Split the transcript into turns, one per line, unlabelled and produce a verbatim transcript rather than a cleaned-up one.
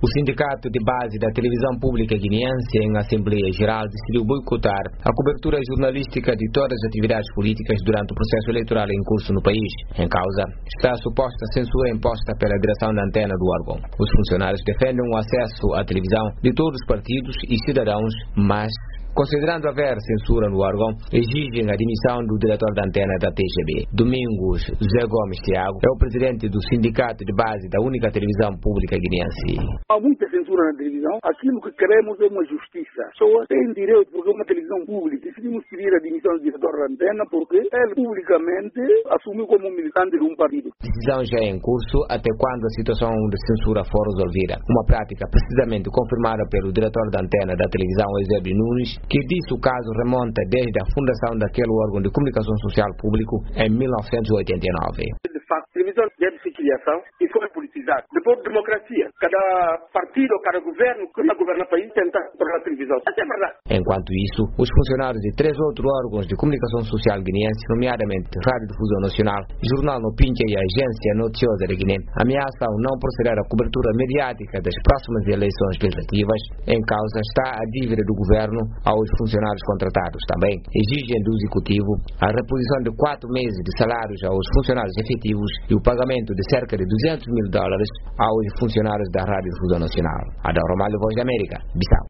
O Sindicato de Base da Televisão Pública Guineense, em Assembleia Geral, decidiu boicotar a cobertura jornalística de todas as atividades políticas durante o processo eleitoral em curso no país. Em causa está a suposta censura imposta pela direção da antena do órgão. Os funcionários defendem o acesso à televisão de todos os partidos e cidadãos, mas, considerando haver censura no órgão, exigem a demissão do diretor da antena da T G B. Domingos José Gomes Thiago é o presidente do Sindicato de Base da única televisão pública guineense.
Há muita censura na televisão. Aquilo que queremos é uma justiça. As pessoas têm direito, porque é uma televisão pública. Decidimos pedir a demissão do diretor da antena porque ele publicamente assumiu como militante de um partido.
A decisão já é em curso até quando a situação de censura for resolvida. Uma prática precisamente confirmada pelo diretor da antena da televisão, Eusébio Nunes, que disse o caso remonta desde a fundação daquele órgão de comunicação social público em mil novecentos e oitenta e nove.
De facto, a televisão deve ser filiação e foi politizada. Depois de democracia, cada partido, cada governo que está governando o país tenta tornar a televisão. Isso é verdade.
Enquanto isso, os funcionários de três outros órgãos de comunicação social guineense, nomeadamente Rádio Difusão Nacional, Jornal No Pincha e a Agência Noticiosa de Guiné, ameaçam não proceder à cobertura mediática das próximas eleições legislativas. Em causa está a dívida do governo aos funcionários contratados. Também exigem do Executivo a reposição de quatro meses de salários aos funcionários efetivos e o pagamento de cerca de duzentos mil dólares aos funcionários da Rádio Difusão Nacional. Adão Ramalho, Voz da América, Bissau.